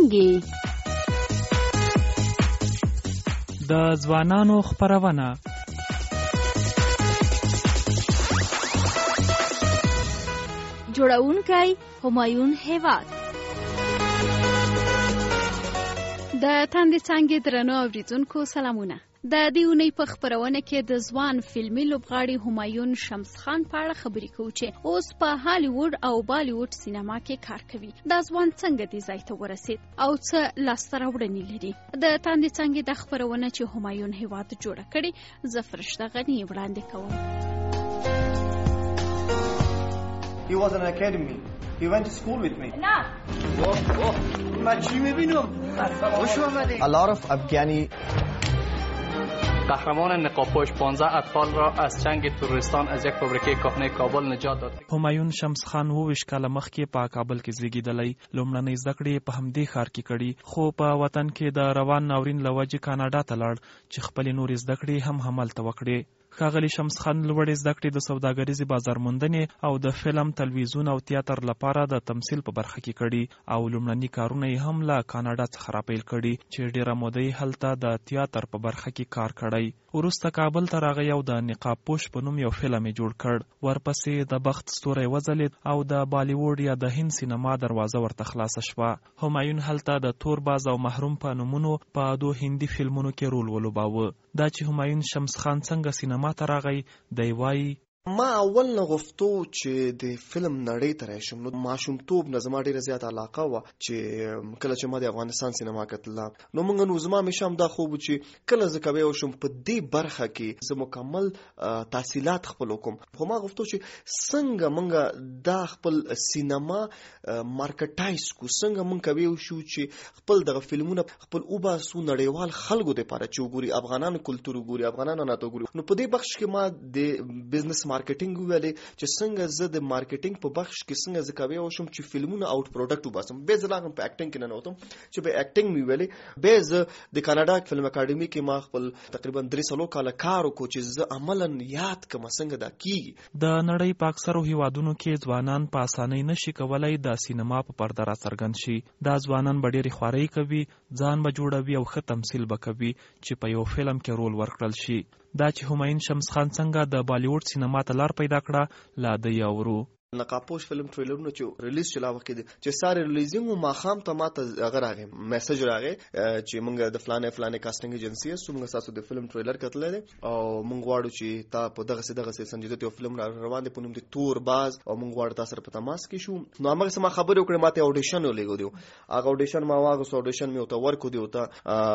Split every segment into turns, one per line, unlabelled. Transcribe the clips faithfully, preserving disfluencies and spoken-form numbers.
څانګې.
د ځوانانو خپرونه.
جوړونکی همایون هیواد. د تاندې څانګې درنو اوریدونکو سلامونه. د دې اونۍ په خپرونه کې د ځوان فلمي لوبغاړي همایون شمس خان په اړه خبرې کوو چې اوس په هالیووډ او بالیووډ سینما کې کار کوي. دا ځوان څنګه دې ځای ته ورسید او څه لاسته راوړنې لري؟ د تاندې څانګې د خپرونه چې همایون هیواد جوړه کړې، زه فرشته غني وړاندې کوم.
He was in an academy. He went to school with me.
No.
Oh, oh. Machi میبینم. خوش آمدی. A lot of Afghani
قهرمان نقاب‌پوش پانزده اطفال را از چنگ تروریستان از یک فابریکه کهنه کابل نجات داد.
همایون شمس خان اوویشت کاله مخکې په کابل کې زیږېدلی. لومړنۍ زده کړې په همدې ښار کې کړي، خو په وطن کې د روان ناورین له وجې کاناډا ته لاړ چې خپلې نورې زده کړې هم همالته وکړې. ښاغلي شمس خان لوړې زده کړې د سوداګریزې بازار موندنې او د فلم، تلویزیون او تیاتر لپاره د تمثیل په برخه کې کړي او لومړني کارونه یې هم له کاناډا څخه راپیل کړي چې ډېره موده یې هلته د تیاتر په برخه کې کار کړی. وروسته کابل ته راغی او د نقاب پوش په نوم یو فلم یې جوړ کړ. ورپسې د بخت ستوری وځلید او د بالیووډ یا د هند سینما دروازه ورته خلاصه شوه. همایون هلته د تور باز او محروم په نومونو په دو هندي فلمونو کې رول ولوباوه. دا چې همایون شمس خان څنګه سینما ته راغی، دی وایي:
ما اول نه غوښتو چې د فلم نړۍ ته راشم. نو ماشومتوب نه زما ډېره زیاته علاقه وه چې کله چې ما د افغانستان سینما کتله، نو موږ نو زما همیشه هم دا خوب و چې کله زه کوی وشم په دې برخه کې زه مکمل تحصیلات خپل وکړم. خو ما غوښتو چې څنګه موږ دا خپل سینما مارکټایز کو، څنګه موږ کوی وشو چې خپل دغه فلمونه خپل وباسو نړیوال خلکو دپاره چې وګوري، افغانانو کلتور وګوري، افغانانو ناته وګوري. نو په دې بخش کې ما د بزنس مارکیټینګ ویلې چې څنګه زه د مارکیټینګ په بخش کې څنګه زه کوی وشم چې فلمونه اوټ پروډکټ وباسم. به زه لاغم په اکټینګ کې نه نوتم چې به اکټینګ مې ویلې. به زه د کاناډا فلم اکاډمي کې ما خپل تقریبا درې سلو کاله کار وکړو چې زه عملاً یاد کړم څنګه دا کیږي.
د نړۍ په اکثرو هیوادونو کې ځوانان په اسانۍ نشي کولای د سینما په پرده را څرګند شي. دا ځوانان به ډېرې خوارۍ کوي، ځان به جوړوي او ښه تمثیل به کوي چې په یو فلم کې رول ورکړل شي. دا چې همایون شمس خان څنګه د بالیووډ سینما ته لار پیدا کړه، لا د یاورو.
نقابپوش فلم ټریلرونه چې ریلیز شلا وخت دي چې ساره ریلیزینګ ما خام ته ماته هغه راغی میسج راغی چې موږ د فلانه فلانه کاسټینګ ایجنسی سو موږ تاسو د فلم ټریلر کتل دي او موږ غواړو چې تا په دغه څه دغه څه سنجیده یو فلم را روان دي په نوم دي تور باز او موږ غواړو تاسو په تماس کې شو. نو موږ سم خبرې وکړې، ماته اودیشن ولګو دی. هغه اودیشن ما واغ سو اودیشن مې وته ورکو دی وته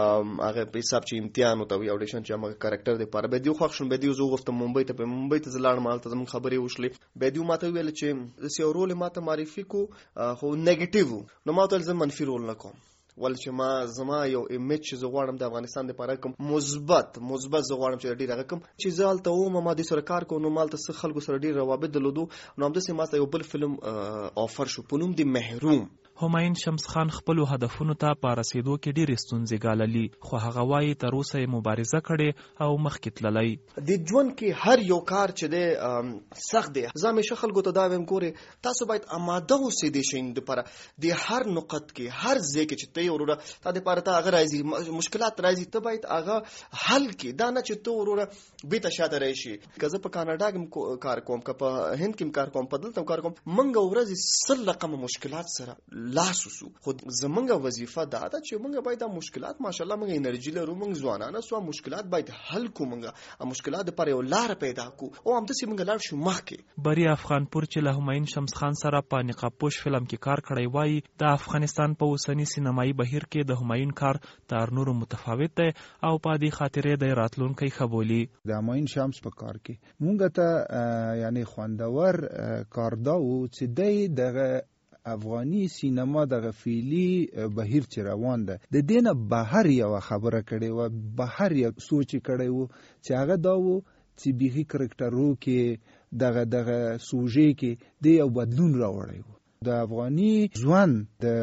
هغه په حساب چې امتحان وته وی اودیشن چې موږ کریکټر دی پر به دی خو خښن به دی زو غوښته ممبئی ته په ممبئی ته زلاړ مال ته موږ خبرې وشلې. به دی ماته ویل چې سی رول ماته معرفي کو خو نیگیټیو، نو ماته زه منفي رول نه کوم. ول چې ما زما یو امیج چې زه غواړم د افغانستان لپاره کوم مثبت مثبت زه غواړم چې ډیر هغه کوم چې زالته و ما د سره کار کوم. نو مالته څه خلکو سره ډیر روابط درلودو. نو هم د سیمه یو بل فلم آفر شو په نوم دی محروم.
همایون شمس خان خپلو هدفونو ته په رسیدو کې ډېرې ستونزې ګاللي، خو هغه وایي تر اوسه یې مبارزه کړې او مخکې تللی.
د ژوند کې هر یو کار چې دی سخت دی. زه همیشه خلکو ته دا وایم ګورې تاسو باید آماده اوسئ د شي دپاره د هر نقط کې هر ځای کې چې ته یې وروره تا دپاره ته هغه راځي مشکلات راځي، ته باید هغه حل کړې. دا نه چې ته وروره بېرته شاته راشي. که زه په کاناډا کې کار کوم، که په هند کې کار کوم، په دلته کار کوم، موږ ورځې سل رقمه مشکلات سره لاسوسو. خو زمونږ وظیفه دا ده چې موږ باید دا مشکلات ماشاءالله موږ انرژي لرو، موږ ځوانان سو مشکلات باید حل کو، موږ مشکلات لپاره یو لار پیدا کو او هم داسې موږ لاړ شو مخکې.
بری افغانپور چې له همایون شمس خان سره په نقاب پوش فلم کې کار کړی وایي د افغانستان په اوسني سینمایي بهیر کې د همایون کار تر نورو متفاوت دی او په دې خاطر د راتلونکي خبولي.
د همایون شمس په کار کې موږ ته یعنی خوندور کار دا و چې دی دغه افغاني سینما د غفیلی بهیر چې روان ده د دینه بهر یو خبره کړي و، بهر یو سوچ کړي و چې هغه دا و چې بیخي کرکټرو کې دغه دغه سوژې کې د یو بدلون راوړی و. د افغاني ځوان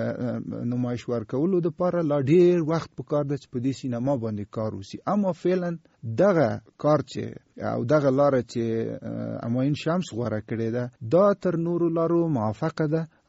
د نمایش ورکولو لپاره لا ډیر وخت پکار ده چې په دې سینما باندې کار وشي. اما فعلا دغه کار چې او دغه لار چې همایون شمس غوره کړې ده دا تر نورو لارو موافقه ده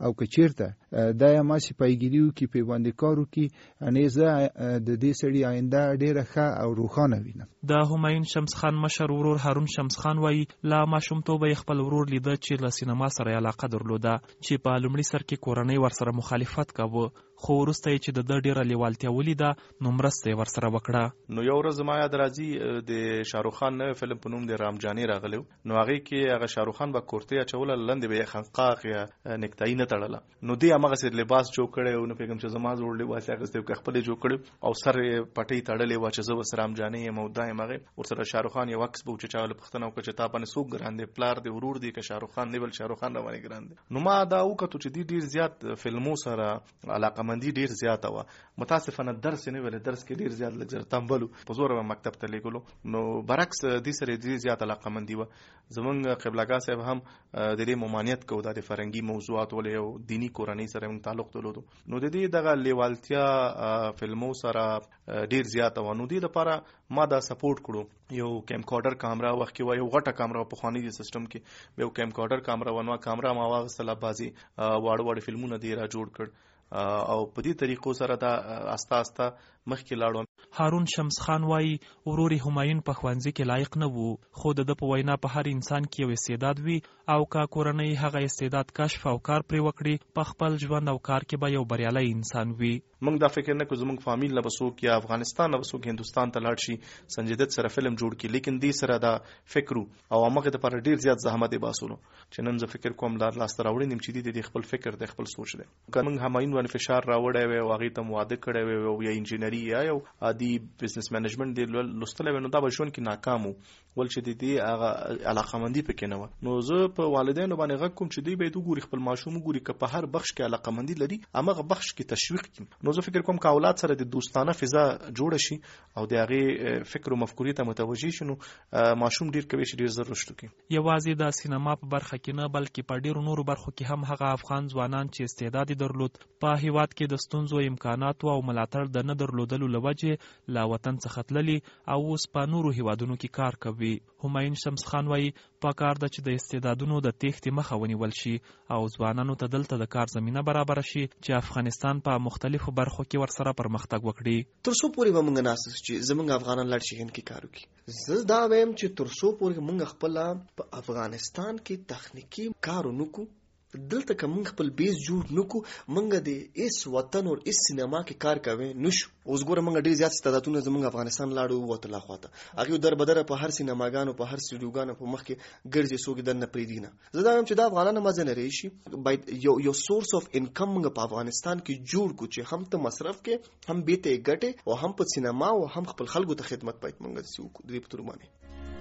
او که چیرته دا یا ما سپایګیریو کې په باندې کارو کې انیزه د دې سړي آینده ډیره ښه او روښانه وینم.
د همایون شمس خان مشر ورور هارون شمس خان وایي لا ماشومتوبه یې خپل ورور لیده چې له سینما سره علاقه درلوده چې په لومړي سر کې کورنۍ ورسره مخالفت کاوه، خو وروسته یې چې د ده ډیره لیوالتیا ولیده نو مرسته یې ورسره وکړه.
نو یو ورځ زما یاد راځي د شاهرخ خان نوی فلم په نوم د رامجانې راغلی و، نو هغې کې هغه شاهرخ خان به کورتۍ اچوله، لندې به یې خنقاق یا نکتایي نه تړله، نو دې همغسې لباس جوړ کړی و، نه پوهېږم چې زما زوړ لباس یې اخیستی و که خپل یې جوړ کړی او سر یې پټۍ تړلې وه چې زه بس رامجانې یم او دا یم هغې. ورسره شاهرخ خان یو عکس به و چې چا له پوښتنه وکړه چې تا باندې څوک ګران دی، پلار دی، ورور دی که شاهرخ خان دی، بل شاهرخ خان راباندې ګران دی. نو ما دا وکتو چې دې ډېر زیات فلمو سره علاقمندي ډېر زیاته وه. متاسفانه درس یې نه ویلی، درس کې ډېر زیات لږ زر تنبل و، په زوره به مکتب ته لېږلو. نو برعکس دې سره ډېر زیات علاقمندي وه. زمونږ قبلهګاه صاحب هم د دې ممانعت کوو، دا د فرهنګي موضوعات ولې یو دیني کورنۍ سره موږ تعلق درلودو، نو د دې دغه لیوالتیا فلمو سره ډېر زیاته وه. نو دې لپاره ما دا سپورټ کړو. یو کیم کارډر کامرا وخت کې وه، یو غټه کامرا په پخواني د سیسټم کې یو کیم کارډر کامرا و، نو کامرا ما واغستله، بعضې واړه واړه فلمونه دې را جوړ کړ او په دې طریقو سره دا آسته آسته مخکې لاړو.
هارون شمس خان وایي ورور همایون په ښوونځي کې لایق نه و، خو د ده په وینا په هر انسان کې یو استعداد وي او که کورنۍ هغه استعداد کشف او کار پرې وکړي په خپل ژوند او کار کې به یو بریالی انسان وي.
موږ دا فکر نه کوو زموږ فامیل نه به څوک یا افغانستان نه به څوک هندوستان ته لاړ شي سنجیدت سره فلم جوړ کړي، لیکن دې سره دا فکر او همغې دپاره ډېر زیات زحمت یې باسلو چې نن زه فکر کوم لار لاسته راوړی نیم چې دې د خپل فکر د خپل سوچ دی. که موږ همایون باندې فشار راوړی وی او هغې ته مو واده کړی وی او یا انجینري یا یو عادي بزنس مینجمنټ دې لوستلی وی، نو دا به ژوند کې ناکام و، ول چې د دې هغه علاقمندي پکې نه وه. نو زه په والدینو باندې غږ کوم چې دوی باید وګوري خپل ماشوم وګوري که په هر بخش کې علاقمندي لري همغه بخش کې تشویق کړي. نو زه فکر کوم که اولاد سره د دوستانه فضا جوړه شي او د هغې فکر او مفکورې ته متوجه شي، نو ماشوم ډېر کوي چې ډېر زر رشد وکړي.
یوازې د سینما په برخه کې نه بلکې په ډېرو نورو برخو کې هم هغه افغان ځوانان چې استعداد یې درلود په هیواد کې د ستونزو، امکاناتو او ملاتړ د نه درلودلو له وجې له وطن څخه تللي او اوس په نورو هیوادونو کې کار کوي. همایون شمس خان وایي پکار ده چې د استعدادونو د تېښتې مخه ونیول شي او ځوانانو ته دلته د کار زمینه برابره شي چې افغانستان په مختلفو برخو کې ورسره پرمختګ وکړي.
تر څو پورې به موږ ناست چې زموږ افغانان لاړ شي هند کې کار وکړي. زه دا وایم چې تر څو پورې موږ خپله په افغانستان کې تخنیکي کار ونه کړو، دلته که موږ خپل بیس جوړ نه کړو، موږ د اس وطن او اس سینما کې کار کوی نشو. اوس ګوره موږ ډېر زیات استعدادونه زموږ افغانستان لاړو ووتل خواته، هغې در بدره په هر سینماګانو په هر سټوډیوګانو په مخ کې ګرځي، څوک یې در نه پرېږدي نه. زه دا وایم چې دا افغانان مزه نه راشي، باید یو یو سورس آف انکم موږ په افغانستان کې جوړ کړو چې هم ته مصرف کې، هم بې ته یې ګټې او هم په سینما او هم خپل خلکو ته خدمت باید موږ داسې وکړو. د دې په تور باندې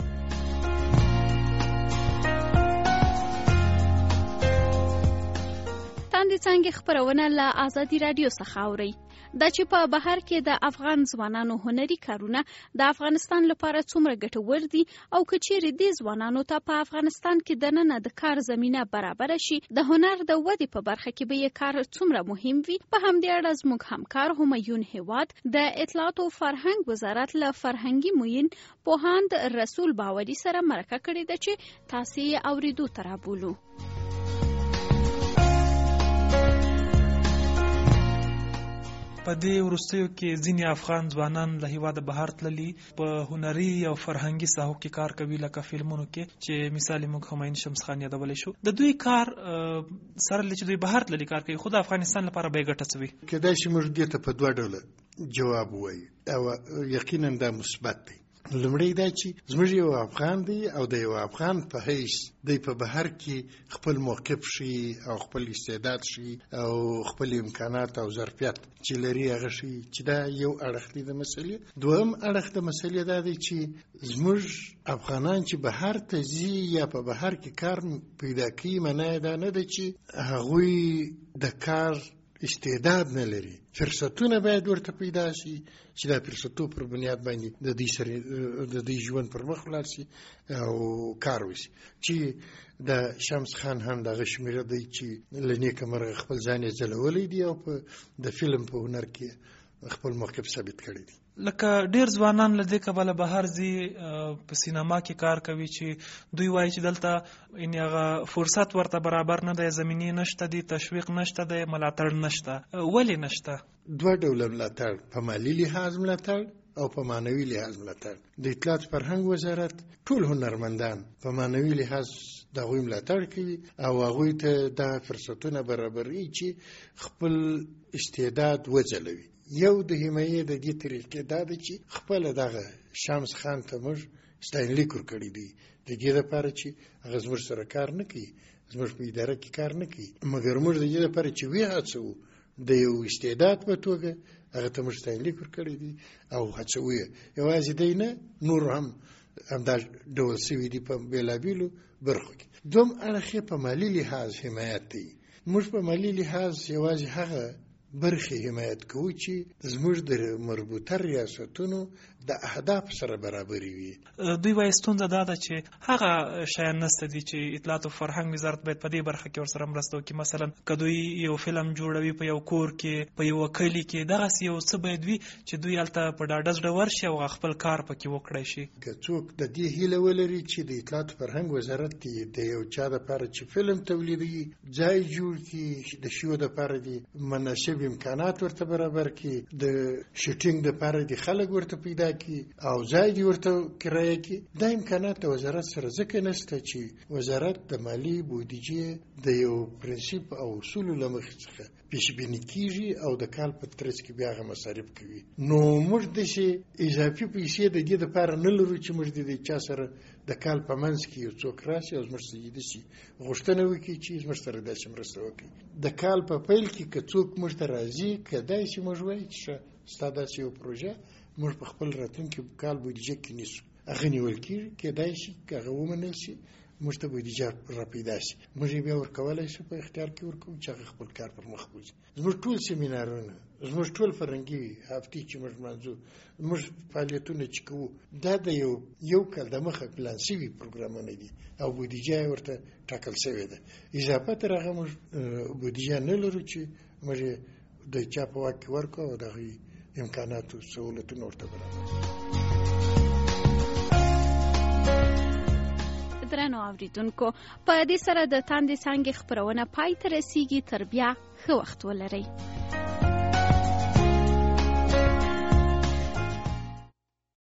تاندې څانګې خپرونه له آزادي راډیو څخه اورئ. دا چې په بهر کې د افغان ځوانانو هنري کارونه د افغانستان لپاره څومره ګټور دي او که چیرې دې ځوانانو ته په افغانستان کې دننه د کار زمینه برابره شي د هنر د ودې په برخه کې به یې کار څومره مهم وي. په همدې اړه زموږ همکار همایون هیواد د اطلاعات او فرهنګ وزارت له فرهنګي معین پوهاند رسول باوري سره مرکه کړې ده چې تاسې یې اورېدو ته رابولو.
په دې وروستیو کې ځینې افغان ځوانان له هیواده بهر تللي په هنري او فرهنګي ساحو کې کار کوي، لکه فلمونو کې چې مثال موږ همایون شمس خان یادولی شو. د دوی کار سره چې دوی بهر تللي کار کوي، خو د افغانستان لپاره به یې ګټه څه وي؟
کېدای شي موږ دې ته په دوه ډوله جواب ووایو او یقینا دا مثبت دی. لومړی دا چې زموږ یو افغان دی او د یو افغان په حیث دی په بهر کې خپل موقف شي او خپل استعداد شي او خپل امکانات او ظرفیت چې لري هغه شي، چې دا یو اړخ دی د مسلې. دویم اړخ د مسلې دا دی چې زموږ افغانان چې بهر ته ځي یا په بهر کې کار پیدا کوي، معنی دا نه ده چې هغوی د کار استعداد نه لري، فرصتونه باید ورته پیدا شي چې دا فرصتو پر بنیاد باندې د دې سره د دې ژوند پر مخ ولاړ شي او کار وشي. چې د شمس خان هم دغه شمیره دی چې له نیکه مرغه خپل ځان یې ځلولی دی او په د فلم په هنر کې خپل موقف ثابت کړی دی.
لکه ډیر ځوانان له دې کبله بهر ځي په سینما کې کار کوي چې دوی وایي چې دلته یعنې هغه فرصت ورته برابر نه دی، زمینې نشته دي، تشویق نشته دی، ملاتړ نشته. ولې نشته؟
دوه ډوله ملاتړ، په مالي لحاظ ملاتړ او په معنوي لحاظ ملاتړ. د اطلاعات فرهنګ وزارت ټول هنرمندان په معنوي لحاظ د هغوی ملاتړ کوي او هغوی ته دغه فرصتونه برابروي چې خپل استعداد وځلوي. یو د حمایې د دې طریقې دا ده چې خپله دغه شمس خان ته موږ ستاینلیک ورکړی دی د دې لپاره چې هغه زموږ سره کار نه کوي، زموږ په اداره کې کار نه کوي، مګر موږ د دې لپاره چې وهڅوو د یو استعداد په توګه هغه ته موږ ستاینلیک ورکړی دی او هڅوو یې. یوازې دی نه، نور هم همدا ډول سوي دي په بېلابېلو برخو کې. دوم اړخ یې په مالي لحاظ حمایت دی. موږ په مالي لحاظ یوازې هغه برخې حمایت کوو چې زموږ د مربوطه ریاستونو د اهداف سره برابرې وي.
دوی وایي ستونزه دا ده چې هغه شیان نسته دي چې اطلاعات او فرهنګ وزارت باید په دې برخه کې ورسره مرسته وکړي. مثلا که دوی یو فلم جوړوي په یو کور کې، په یو کلي کې، دغسې یو څه باید وي چې دوی هلته په ډاډه زړه ورشي او خپل کار پکې وکړی شي.
که څوک د دې هیله ولري چې د اطلاعات فرهنګ وزارت د یو چا دپاره چې فلم تولیدوي ځای جوړ کړي، د شو دپاره دي مناسب امکانات ورته برابر کړي، د شوټینګ دپاره دي خلک ورته پیدا کړي او ځای دي ورته کرایه کړي. دا امکانات د وزارت سره ځکه نشته چې وزارت د مالي بودیجې د یو پرنسیپ او اصولو له مخې څخه پیشبیني کیږي او د کال په ترڅ کې بیا هغه مصارف کوي. نو موږ داسې اضافي پیسې د دې دپاره نه لرو چې موږ د چا سره د کال په منځ کې یو څوک راشي او زموږ څخه داسې غوښتنه وکړي چې زموږ سره داسې مرسته وکړي. د کال په پیل کې که څوک موږ ته راځي، کیدای شي موږ وایي چې ستا داسې یو پروژه موږ په خپل راتلونکي کال بودیجه کې نیسو، هغه نیول کېږي. کیدای شي که هغه ومنل شي موږ ته بودیجه را پیدا شي، موږ یې بیا ورکولی شو په اختیار کې ورکوو چې هغه خپل کار پر مخ بوځي. زموږ ټول سیمینارونه، زموږ ټول فرهنګي هفتې چې موږ لمانځو، زموږ فعالیتونه چې کوو، دا د یو یو کال د مخه پلان شوي پروګرامونه دي او بودیجه یې ورته ټاکل شوې ده. اضافه تر هغه موږ بودیجه نه لرو چې موږ یې د چا په واک کې ورکړو او د هغوی امکاناتو سهولتونه ورته برابر.
درنو اوریدونکو، په دې سره د تاندې څانګې خپرونه پای ته رسیږي. تر بیا ښه وخت ولرئ.